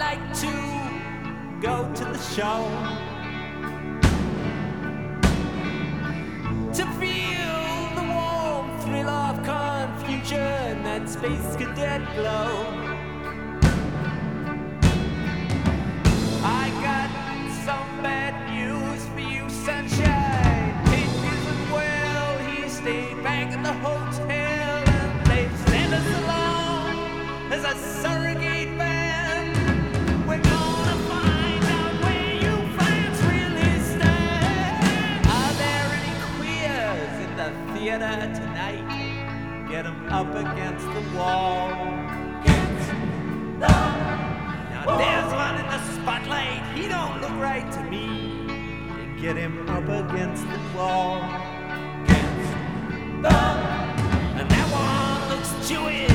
like to go to the show to feel the warm thrill of confusion, that space cadet glow. I got some bad news for you, sunshine. Pete isn't well, he stayed back at the hotel, and they've sent us along as a surrogate band. We're gonna find out where you fans really stand. Are there any queers in the theater tonight? Get 'em up against the wall. Now there's one in the spotlight, he don't look right to me. Get him up against the wall. And that one looks Jewish.